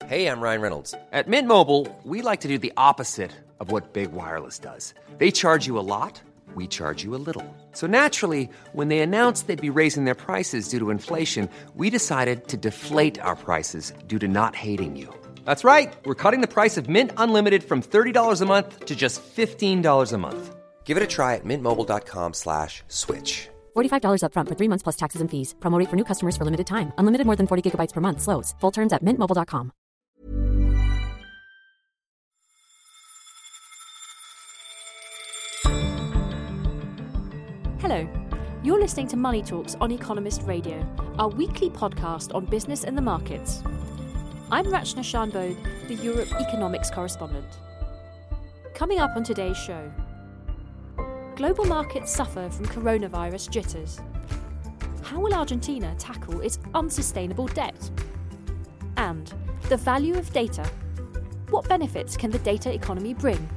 Hey, I'm Ryan Reynolds. At Mint Mobile, we like to do the opposite of what Big Wireless does. They charge you a lot, we charge you a little. So naturally, when they announced they'd be raising their prices due to inflation, we decided to deflate our prices due to not hating you. That's right. We're cutting the price of Mint Unlimited from $30 a month to just $15 a month. Give it a try at mintmobile.com/switch. $45 up front for 3 months plus taxes and fees. Promo rate for new customers for limited time. Unlimited more than 40 gigabytes per month. Slows full terms at mintmobile.com. Hello, you're listening to Money Talks on Economist Radio, our weekly podcast on business and the markets. I'm Rachna Shanbhogue, the Europe economics correspondent. Coming up on today's show, global markets suffer from coronavirus jitters. How will Argentina tackle its unsustainable debt? And the value of data. What benefits can the data economy bring?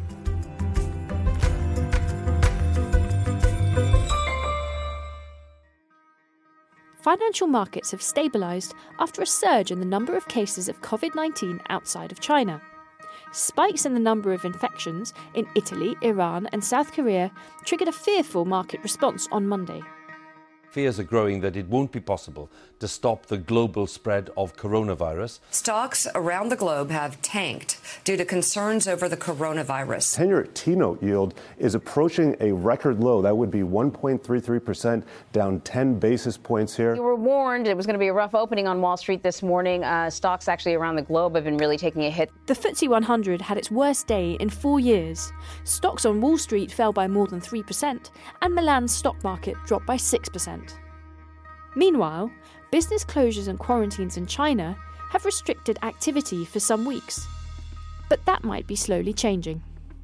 Financial markets have stabilised after a surge in the number of cases of COVID-19 outside of China. Spikes in the number of infections in Italy, Iran and South Korea triggered a fearful market response on Monday. Fears are growing that it won't be possible to stop the global spread of coronavirus. Stocks around the globe have tanked due to concerns over the coronavirus. 10-year T-note yield is approaching a record low. That would be 1.33%, down 10 basis points here. You were warned it was going to be a rough opening on Wall Street this morning. Stocks actually around the globe have been really taking a hit. The FTSE 100 had its worst day in 4 years. Stocks on Wall Street fell by more than 3%, and Milan's stock market dropped by 6%. Meanwhile, business closures and quarantines in China have restricted activity for some weeks. But that might be slowly changing.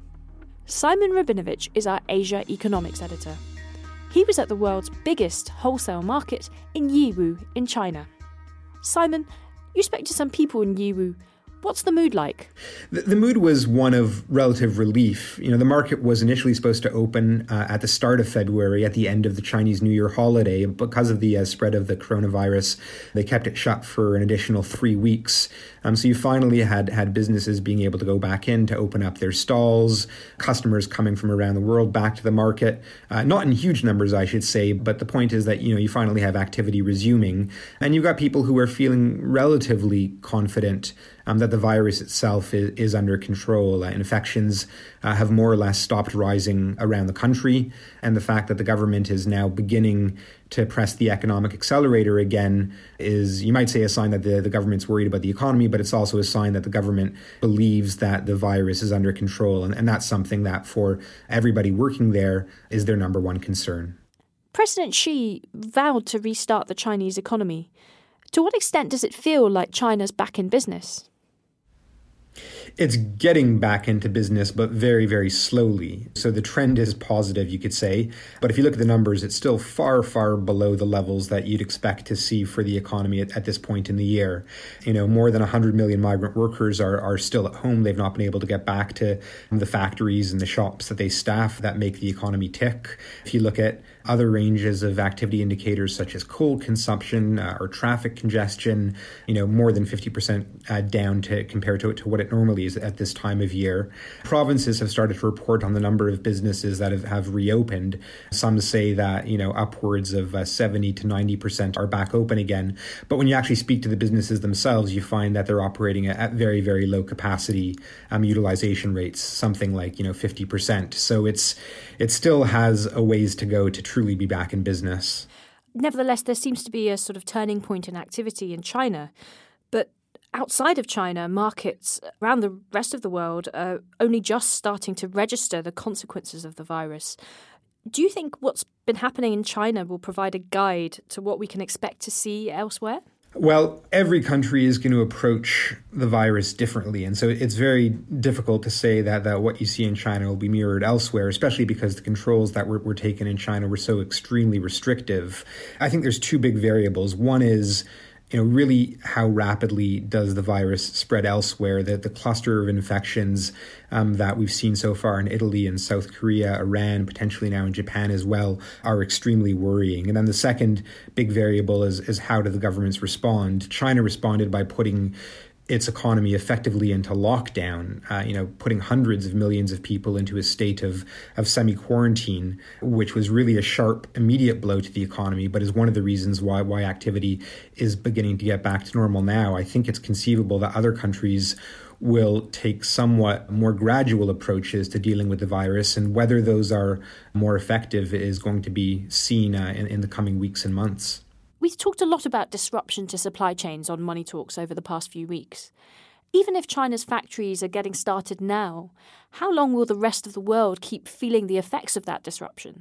Simon Rabinovich is our Asia economics editor. He was at the world's biggest wholesale market in Yiwu in China. Simon, you spoke to some people in Yiwu. What's the mood like? The mood was one of relative relief. You know, the market was initially supposed to open at the start of February, at the end of the Chinese New Year holiday. Because of the spread of the coronavirus, they kept it shut for an additional 3 weeks. So you finally had businesses being able to go back in to open up their stalls, customers coming from around the world back to the market. Not in huge numbers, I should say, but the point is that, you finally have activity resuming. And you've got people who are feeling relatively confident that the virus itself is under control. Infections have more or less stopped rising around the country. And the fact that the government is now beginning to press the economic accelerator again is, you might say, a sign that the government's worried about the economy, but it's also a sign that the government believes that the virus is under control. And that's something that for everybody working there is their number one concern. President Xi vowed to restart the Chinese economy. To what extent does it feel like China's back in business? It's getting back into business, but very, very slowly. So the trend is positive, you could say. But if you look at the numbers, it's still far, far below the levels that you'd expect to see for the economy at this point in the year. More than 100 million migrant workers are still at home. They've not been able to get back to the factories and the shops that they staff that make the economy tick. If you look at other ranges of activity indicators such as coal consumption or traffic congestion, more than 50% down compared to what it normally is at this time of year. Provinces have started to report on the number of businesses that have reopened. Some say that, upwards of 70 to 90% are back open again. But when you actually speak to the businesses themselves, you find that they're operating at very, very low capacity utilization rates, something like, 50%. So it still has a ways to go to truly be back in business. Nevertheless, there seems to be a sort of turning point in activity in China. But outside of China, markets around the rest of the world are only just starting to register the consequences of the virus. Do you think what's been happening in China will provide a guide to what we can expect to see elsewhere? Well, every country is going to approach the virus differently. And so it's very difficult to say that what you see in China will be mirrored elsewhere, especially because the controls that were taken in China were so extremely restrictive. I think there's two big variables. One is, really how rapidly does the virus spread elsewhere? The cluster of infections that we've seen so far in Italy and South Korea, Iran, potentially now in Japan as well, are extremely worrying. And then the second big variable is how do the governments respond? China responded by putting its economy effectively into lockdown, putting hundreds of millions of people into a state of semi-quarantine, which was really a sharp, immediate blow to the economy, but is one of the reasons why activity is beginning to get back to normal now. I think it's conceivable that other countries will take somewhat more gradual approaches to dealing with the virus, and whether those are more effective is going to be seen in the coming weeks and months. We've talked a lot about disruption to supply chains on Money Talks over the past few weeks. Even if China's factories are getting started now, how long will the rest of the world keep feeling the effects of that disruption?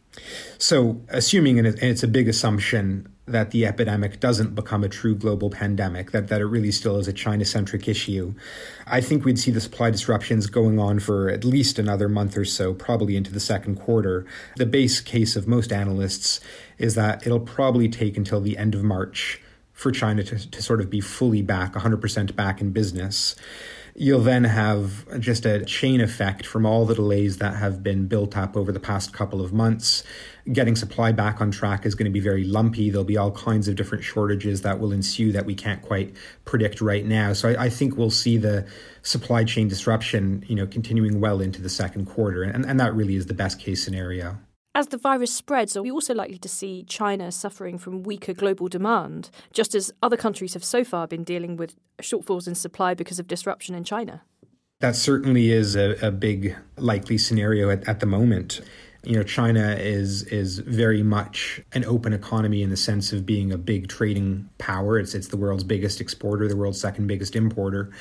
So, assuming, and it's a big assumption, that the epidemic doesn't become a true global pandemic, that it really still is a China-centric issue, I think we'd see the supply disruptions going on for at least another month or so, probably into the second quarter. The base case of most analysts is that it'll probably take until the end of March for China to sort of be fully back, 100% back in business. You'll then have just a chain effect from all the delays that have been built up over the past couple of months. Getting supply back on track is going to be very lumpy. There'll be all kinds of different shortages that will ensue that we can't quite predict right now. So I think we'll see the supply chain disruption, continuing well into the second quarter. And that really is the best case scenario. As the virus spreads, are we also likely to see China suffering from weaker global demand, just as other countries have so far been dealing with shortfalls in supply because of disruption in China? That certainly is a big likely scenario at the moment. China is very much an open economy in the sense of being a big trading power. It's the world's biggest exporter, the world's second biggest importer.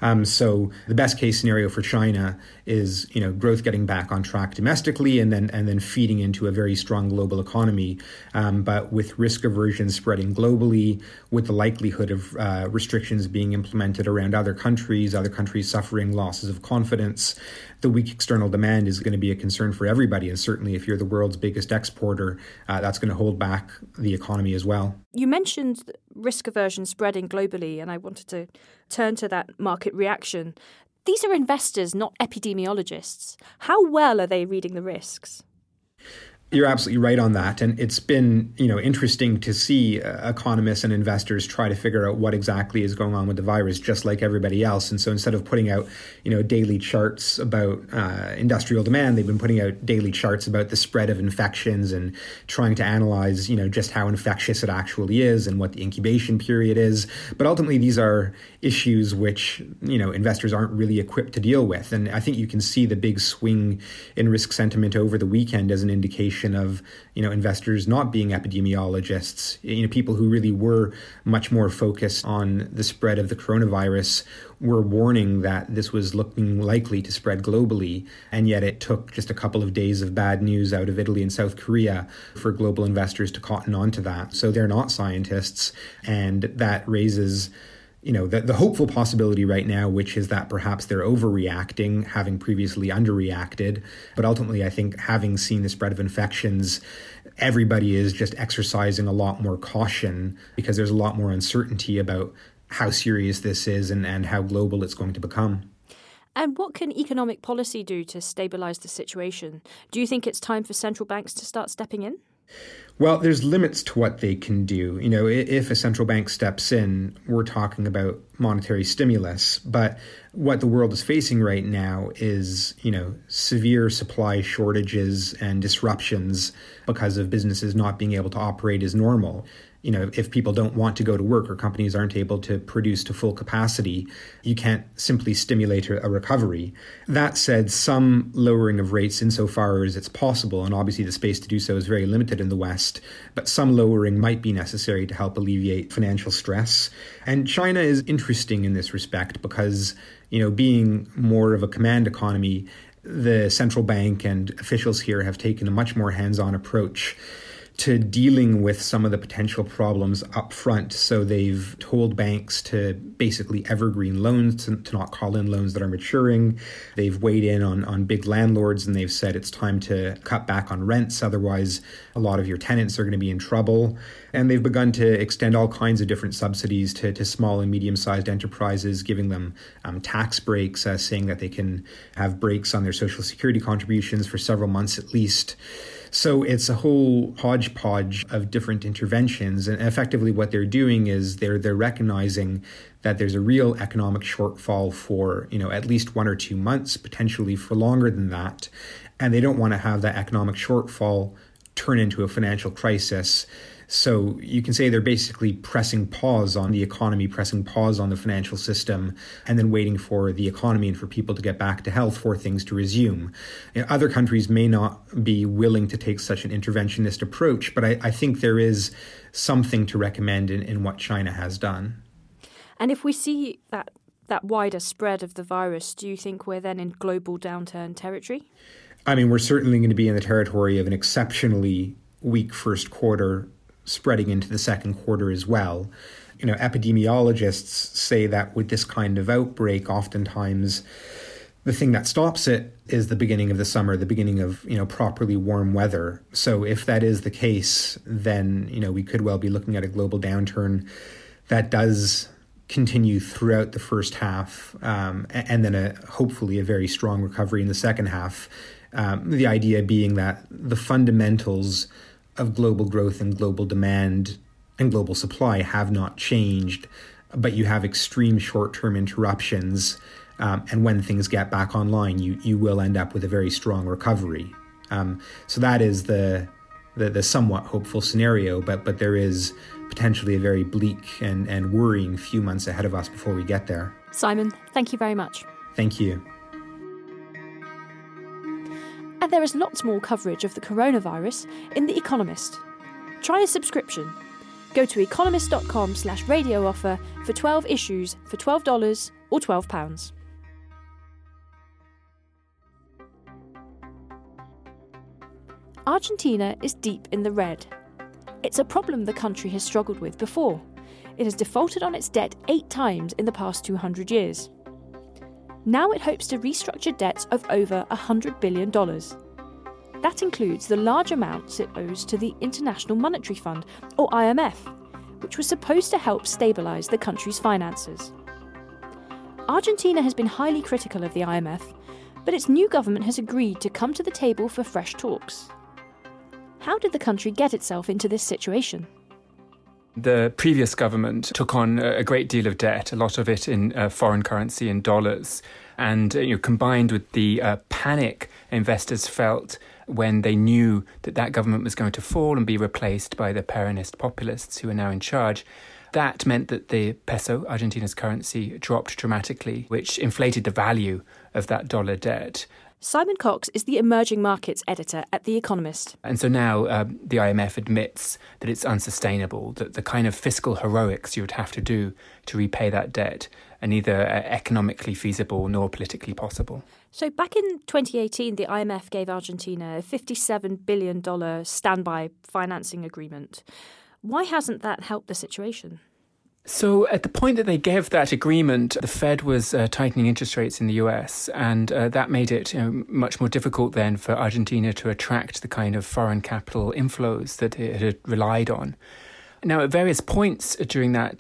So the best case scenario for China is, growth getting back on track domestically and then feeding into a very strong global economy. But with risk aversion spreading globally, with the likelihood of restrictions being implemented around other countries suffering losses of confidence, the weak external demand is going to be a concern for everybody. And certainly if you're the world's biggest exporter, that's going to hold back the economy as well. You mentioned risk aversion spreading globally, and I wanted to turn to that market reaction. These are investors, not epidemiologists. How well are they reading the risks? You're absolutely right on that. And it's been, interesting to see economists and investors try to figure out what exactly is going on with the virus, just like everybody else. And so instead of putting out, daily charts about industrial demand, they've been putting out daily charts about the spread of infections and trying to analyze, just how infectious it actually is and what the incubation period is. But ultimately, these are issues which, investors aren't really equipped to deal with. And I think you can see the big swing in risk sentiment over the weekend as an indication of, investors not being epidemiologists, people who really were much more focused on the spread of the coronavirus were warning that this was looking likely to spread globally. And yet it took just a couple of days of bad news out of Italy and South Korea for global investors to cotton on to that. So they're not scientists. And that raises the hopeful possibility right now, which is that perhaps they're overreacting, having previously underreacted. But ultimately, I think having seen the spread of infections, everybody is just exercising a lot more caution because there's a lot more uncertainty about how serious this is and how global it's going to become. And what can economic policy do to stabilize the situation? Do you think it's time for central banks to start stepping in? Well, there's limits to what they can do. If a central bank steps in, we're talking about monetary stimulus. But what the world is facing right now is, severe supply shortages and disruptions because of businesses not being able to operate as normal. If people don't want to go to work or companies aren't able to produce to full capacity, you can't simply stimulate a recovery. That said, some lowering of rates insofar as it's possible, and obviously the space to do so is very limited in the West, but some lowering might be necessary to help alleviate financial stress. And China is interesting in this respect because, being more of a command economy, the central bank and officials here have taken a much more hands-on approach to dealing with some of the potential problems up front. So they've told banks to basically evergreen loans, to not call in loans that are maturing. They've weighed in on big landlords and they've said it's time to cut back on rents. Otherwise, a lot of your tenants are going to be in trouble. And they've begun to extend all kinds of different subsidies to small and medium-sized enterprises, giving them tax breaks, saying that they can have breaks on their Social Security contributions for several months at least. So it's a whole hodgepodge of different interventions. And effectively what they're doing is they're recognizing that there's a real economic shortfall for, at least 1 or 2 months, potentially for longer than that. And they don't want to have that economic shortfall turn into a financial crisis. So you can say they're basically pressing pause on the economy, pressing pause on the financial system, and then waiting for the economy and for people to get back to health for things to resume. Other countries may not be willing to take such an interventionist approach, but I think there is something to recommend in what China has done. And if we see that wider spread of the virus, do you think we're then in global downturn territory? I mean, we're certainly going to be in the territory of an exceptionally weak first quarter spreading into the second quarter as well. Epidemiologists say that with this kind of outbreak, oftentimes the thing that stops it is the beginning of the summer, the beginning of, properly warm weather. So if that is the case, then, we could well be looking at a global downturn that does continue throughout the first half, and then hopefully a very strong recovery in the second half. The idea being that the fundamentals of global growth and global demand and global supply have not changed, but you have extreme short-term interruptions. And when things get back online, you will end up with a very strong recovery. So that is the somewhat hopeful scenario, but there is potentially a very bleak and worrying few months ahead of us before we get there. Simon, thank you very much. Thank you. And there is lots more coverage of the coronavirus in The Economist. Try a subscription. Go to economist.com/radio offer for 12 issues for $12 or £12. Argentina is deep in the red. It's a problem the country has struggled with before. It has defaulted on its debt 8 times in the past 200 years. Now it hopes to restructure debts of over $100 billion. That includes the large amounts it owes to the International Monetary Fund, or IMF, which was supposed to help stabilise the country's finances. Argentina has been highly critical of the IMF, but its new government has agreed to come to the table for fresh talks. How did the country get itself into this situation? The previous government took on a great deal of debt, a lot of it in foreign currency, in dollars. And combined with the panic investors felt when they knew that government was going to fall and be replaced by the Peronist populists who are now in charge, that meant that the peso, Argentina's currency, dropped dramatically, which inflated the value of that dollar debt. Simon Cox is the emerging markets editor at The Economist. And so now the IMF admits that it's unsustainable, that the kind of fiscal heroics you would have to do to repay that debt are neither economically feasible nor politically possible. So back in 2018, the IMF gave Argentina a $57 billion standby financing agreement. Why hasn't that helped the situation? So at the point that they gave that agreement, the Fed was tightening interest rates in the US, and that made it much more difficult then for Argentina to attract the kind of foreign capital inflows that it had relied on. Now, at various points during that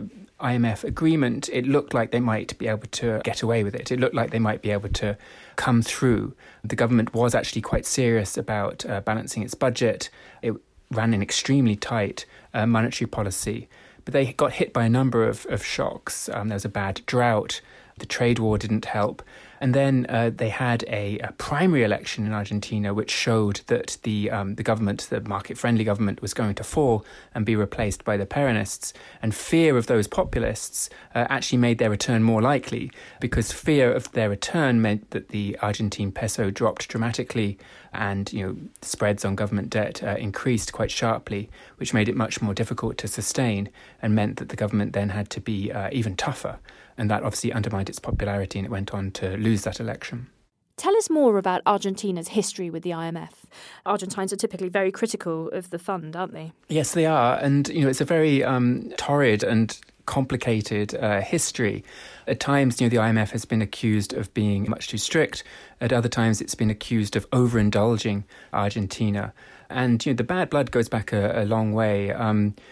IMF agreement, it looked like they might be able to get away with it. It looked like they might be able to come through. The government was actually quite serious about balancing its budget. It ran an extremely tight monetary policy. But they got hit by a number of shocks. There was a bad drought. The trade war didn't help. And then they had a primary election in Argentina, which showed that the government, the market-friendly government, was going to fall and be replaced by the Peronists. And fear of those populists actually made their return more likely, because fear of their return meant that the Argentine peso dropped dramatically and spreads on government debt increased quite sharply, which made it much more difficult to sustain and meant that the government then had to be even tougher. And that obviously undermined its popularity, and it went on to lose that election. Tell us more about Argentina's history with the IMF. Argentines are typically very critical of the fund, aren't they? Yes, they are. And, it's a very torrid and complicated history. At times, the IMF has been accused of being much too strict. At other times, it's been accused of overindulging Argentina. And, the bad blood goes back a long way.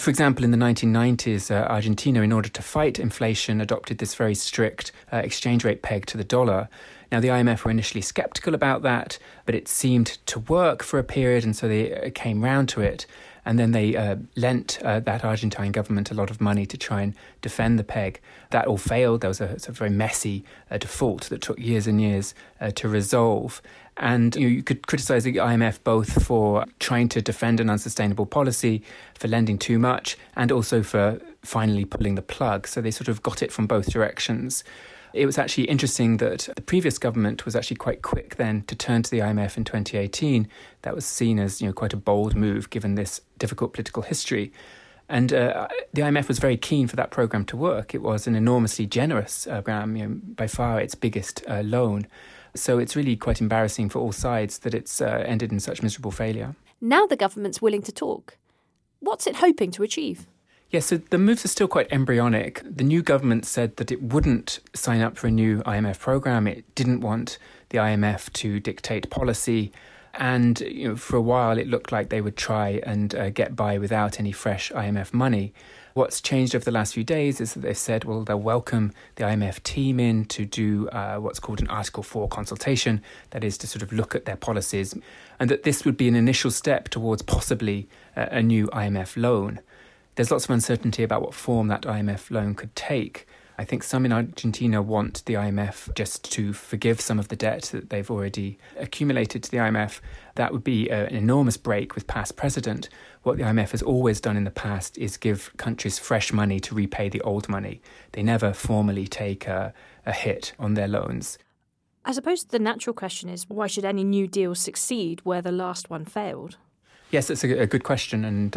For example, in the 1990s, Argentina, in order to fight inflation, adopted this very strict exchange rate peg to the dollar. Now, the IMF were initially sceptical about that, but it seemed to work for a period, and so they came round to it. And then they lent that Argentine government a lot of money to try and defend the peg. That all failed. There was a very messy default that took years and years to resolve. And you could criticise the IMF both for trying to defend an unsustainable policy, for lending too much, and also for finally pulling the plug. So they sort of got it from both directions. It was actually interesting that the previous government was actually quite quick then to turn to the IMF in 2018. That was seen as quite a bold move given this difficult political history. And the IMF was very keen for that programme to work. It was an enormously generous programme, by far its biggest loan. So it's really quite embarrassing for all sides that it's ended in such miserable failure. Now the government's willing to talk. What's it hoping to achieve? Yes, so the moves are still quite embryonic. The new government said that it wouldn't sign up for a new IMF programme. It didn't want the IMF to dictate policy. And for a while, it looked like they would try and get by without any fresh IMF money. What's changed over the last few days is that they've said, well, they'll welcome the IMF team in to do what's called an Article 4 consultation, that is to sort of look at their policies, and that this would be an initial step towards possibly a new IMF loan. There's lots of uncertainty about what form that IMF loan could take. I think some in Argentina want the IMF just to forgive some of the debt that they've already accumulated to the IMF. That would be an enormous break with past precedent. What the IMF has always done in the past is give countries fresh money to repay the old money. They never formally take a hit on their loans. I suppose the natural question is, why should any new deal succeed where the last one failed? Yes, that's a good question, and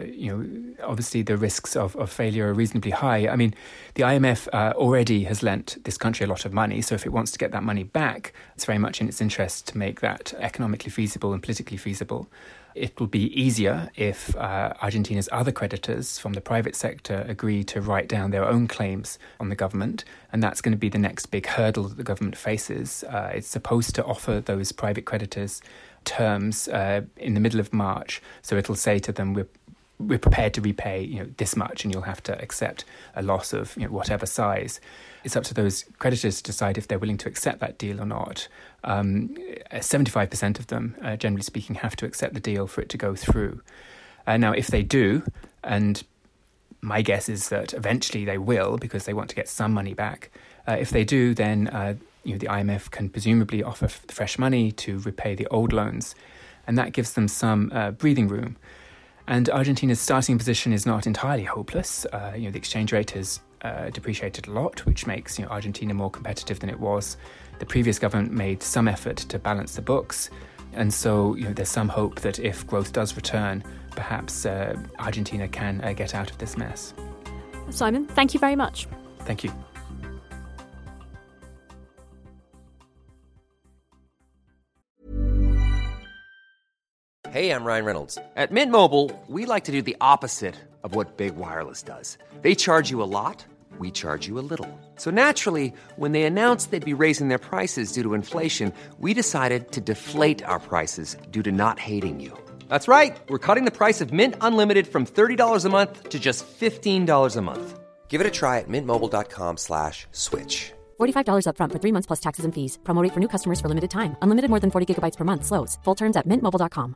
obviously the risks of failure are reasonably high. I mean, the IMF already has lent this country a lot of money, so if it wants to get that money back, it's very much in its interest to make that economically feasible and politically feasible. It will be easier if Argentina's other creditors from the private sector agree to write down their own claims on the government, and that's going to be the next big hurdle that the government faces. It's supposed to offer those private creditors terms in the middle of March, so it'll say to them, we're prepared to repay this much, and you'll have to accept a loss of whatever size. It's up to those creditors to decide if they're willing to accept that deal or not. 75% of them, generally speaking, have to accept the deal for it to go through. Now, if they do, and my guess is that eventually they will because they want to get some money back, if they do, then the IMF can presumably offer fresh money to repay the old loans, and that gives them some breathing room. And Argentina's starting position is not entirely hopeless. The exchange rate has depreciated a lot, which makes Argentina more competitive than it was. The previous government made some effort to balance the books, and so there's some hope that if growth does return, perhaps Argentina can get out of this mess. Simon, thank you very much. Thank you. Hey, I'm Ryan Reynolds. At Mint Mobile, we like to do the opposite of what Big Wireless does. They charge you a lot, we charge you a little. So naturally, when they announced they'd be raising their prices due to inflation, we decided to deflate our prices due to not hating you. That's right. We're cutting the price of Mint Unlimited from $30 a month to just $15 a month. Give it a try at mintmobile.com/switch. $45 up front for 3 months plus taxes and fees. Promo rate for new customers for limited time. Unlimited more than 40 gigabytes per month. Slows full terms at mintmobile.com.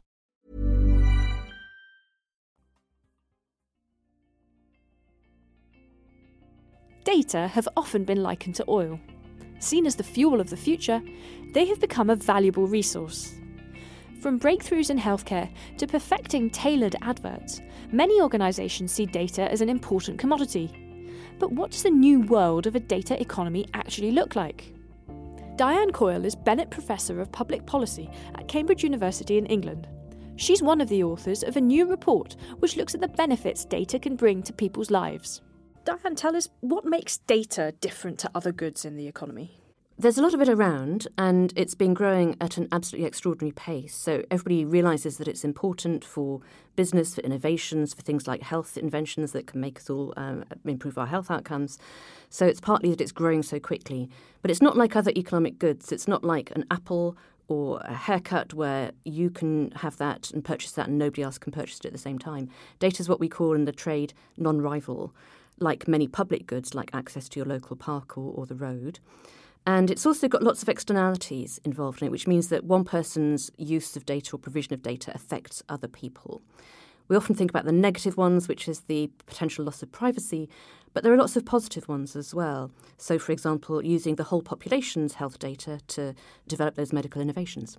Data have often been likened to oil. Seen as the fuel of the future, they have become a valuable resource. From breakthroughs in healthcare to perfecting tailored adverts, many organisations see data as an important commodity. But what does the new world of a data economy actually look like? Diane Coyle is Bennett Professor of Public Policy at Cambridge University in England. She's one of the authors of a new report which looks at the benefits data can bring to people's lives. Diane, tell us, what makes data different to other goods in the economy? There's a lot of it around, and it's been growing at an absolutely extraordinary pace. So everybody realises that it's important for business, for innovations, for things like health inventions that can make us all improve our health outcomes. So it's partly that it's growing so quickly. But it's not like other economic goods. It's not like an apple or a haircut where you can have that and purchase that and nobody else can purchase it at the same time. Data is what we call in the trade non-rival, like many public goods, like access to your local park or the road. And it's also got lots of externalities involved in it, which means that one person's use of data or provision of data affects other people. We often think about the negative ones, which is the potential loss of privacy, but there are lots of positive ones as well. So, for example, using the whole population's health data to develop those medical innovations.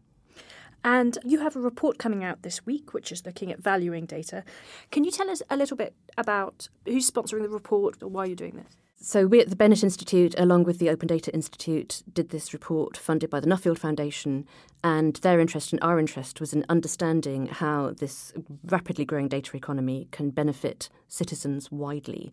And you have a report coming out this week, which is looking at valuing data. Can you tell us a little bit about who's sponsoring the report or why you're doing this? So we at the Bennett Institute, along with the Open Data Institute, did this report funded by the Nuffield Foundation, and their interest and our interest was in understanding how this rapidly growing data economy can benefit citizens widely.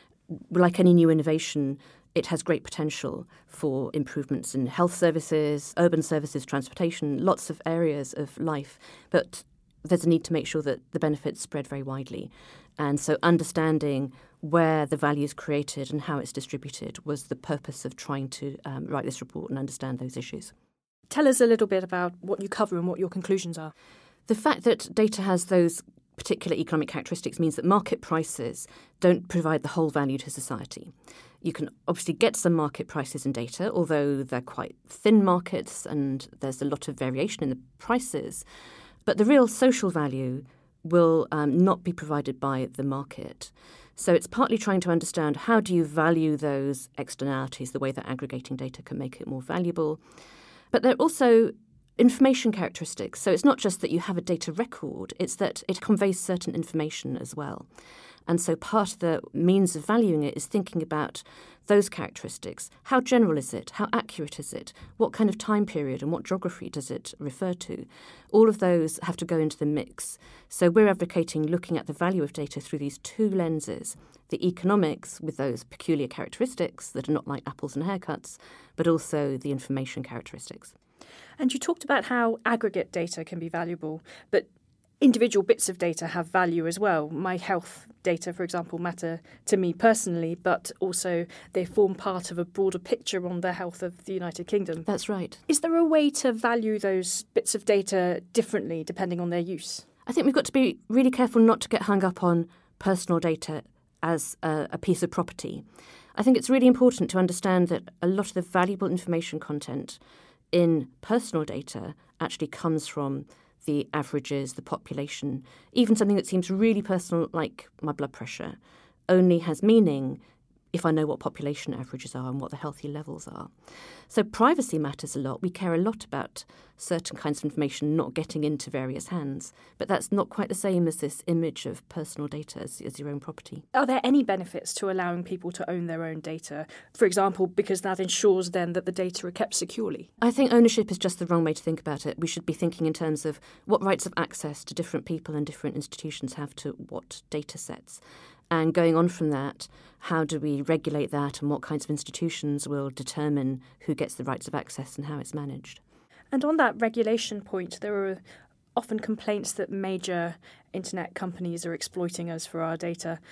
Like any new innovation, it has great potential for improvements in health services, urban services, transportation, lots of areas of life. But there's a need to make sure that the benefits spread very widely. And so understanding where the value is created and how it's distributed was the purpose of trying to write this report and understand those issues. Tell us a little bit about what you cover and what your conclusions are. The fact that data has those particular economic characteristics means that market prices don't provide the whole value to society. You can obviously get some market prices in data, although they're quite thin markets and there's a lot of variation in the prices. But the real social value will not be provided by the market. So it's partly trying to understand how do you value those externalities, the way that aggregating data can make it more valuable. But there are also information characteristics. So it's not just that you have a data record, it's that it conveys certain information as well. And so part of the means of valuing it is thinking about those characteristics. How general is it? How accurate is it? What kind of time period and what geography does it refer to? All of those have to go into the mix. So we're advocating looking at the value of data through these two lenses, the economics with those peculiar characteristics that are not like apples and haircuts, but also the information characteristics. And you talked about how aggregate data can be valuable, but individual bits of data have value as well. My health data, for example, matter to me personally, but also they form part of a broader picture on the health of the United Kingdom. That's right. Is there a way to value those bits of data differently depending on their use? I think we've got to be really careful not to get hung up on personal data as a piece of property. I think it's really important to understand that a lot of the valuable information content in personal data actually comes from the averages, the population. Even something that seems really personal, like my blood pressure, only has meaning if I know what population averages are and what the healthy levels are. So privacy matters a lot. We care a lot about certain kinds of information not getting into various hands, but that's not quite the same as this image of personal data as your own property. Are there any benefits to allowing people to own their own data? For example, because that ensures then that the data are kept securely? I think ownership is just the wrong way to think about it. We should be thinking in terms of what rights of access do different people and different institutions have to what data sets. And going on from that, how do we regulate that and what kinds of institutions will determine who gets the rights of access and how it's managed? And on that regulation point, there are often complaints that major internet companies are exploiting us for our data.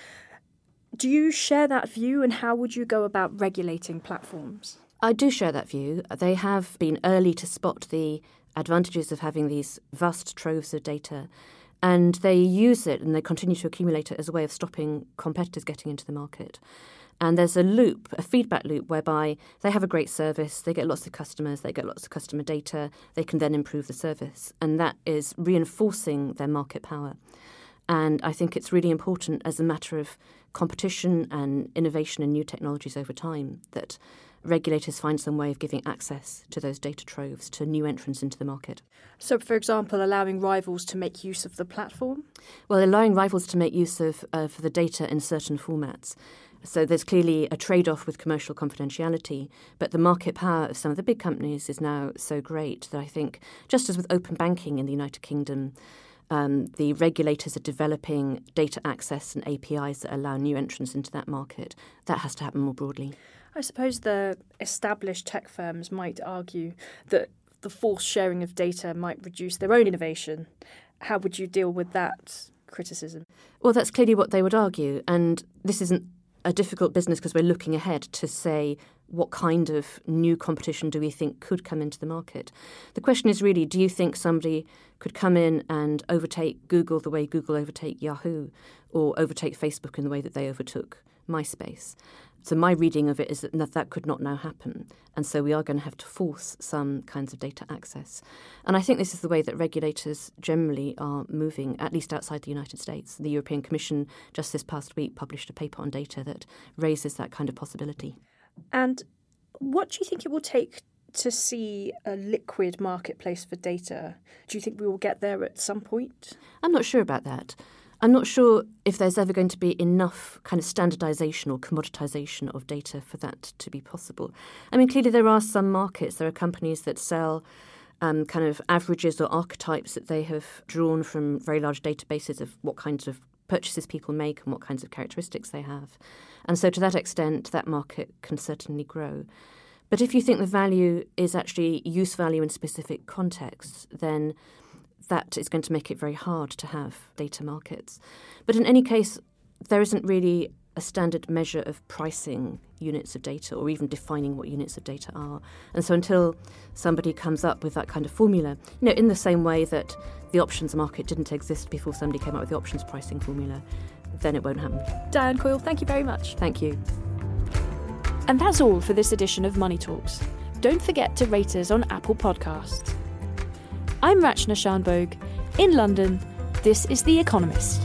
Do you share that view, and how would you go about regulating platforms? I do share that view. They have been early to spot the advantages of having these vast troves of data. And they use it and they continue to accumulate it as a way of stopping competitors getting into the market. And there's a loop, a feedback loop, whereby they have a great service, they get lots of customers, they get lots of customer data, they can then improve the service. And that is reinforcing their market power. And I think it's really important as a matter of competition and innovation and new technologies over time that regulators find some way of giving access to those data troves to new entrants into the market. So, for example, allowing rivals to make use of the platform? Well, allowing rivals to make use of the data in certain formats. So there's clearly a trade-off with commercial confidentiality, but the market power of some of the big companies is now so great that I think, just as with open banking in the United Kingdom, the regulators are developing data access and APIs that allow new entrants into that market. That has to happen more broadly. I suppose the established tech firms might argue that the forced sharing of data might reduce their own innovation. How would you deal with that criticism? Well, that's clearly what they would argue. And this isn't a difficult business because we're looking ahead to say what kind of new competition do we think could come into the market? The question is really, do you think somebody could come in and overtake Google the way Google overtake Yahoo, or overtake Facebook in the way that they overtook MySpace? So my reading of it is that could not now happen. And so we are going to have to force some kinds of data access. And I think this is the way that regulators generally are moving, at least outside the United States. The European Commission just this past week published a paper on data that raises that kind of possibility. And what do you think it will take to see a liquid marketplace for data? Do you think we will get there at some point? I'm not sure about that. I'm not sure if there's ever going to be enough kind of standardization or commoditization of data for that to be possible. I mean, clearly there are some markets. There are companies that sell kind of averages or archetypes that they have drawn from very large databases of what kinds of purchases people make and what kinds of characteristics they have. And so to that extent, that market can certainly grow. But if you think the value is actually use value in specific contexts, then that is going to make it very hard to have data markets. But in any case, there isn't really a standard measure of pricing units of data or even defining what units of data are. And so until somebody comes up with that kind of formula, in the same way that the options market didn't exist before somebody came up with the options pricing formula, then it won't happen. Diane Coyle, thank you very much. Thank you. And that's all for this edition of Money Talks. Don't forget to rate us on Apple Podcasts. I'm Rachna Shanbhogue. In London, this is The Economist.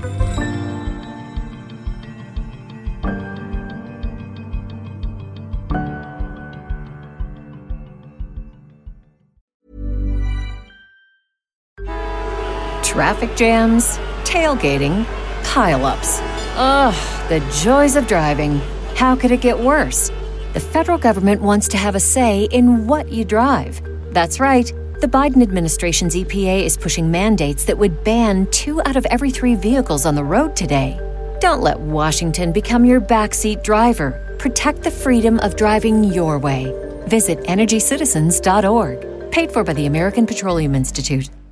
Traffic jams, tailgating, pile-ups. Ugh, the joys of driving. How could it get worse? The federal government wants to have a say in what you drive. That's right. The Biden administration's EPA is pushing mandates that would ban 2 out of every 3 vehicles on the road today. Don't let Washington become your backseat driver. Protect the freedom of driving your way. Visit EnergyCitizens.org. Paid for by the American Petroleum Institute.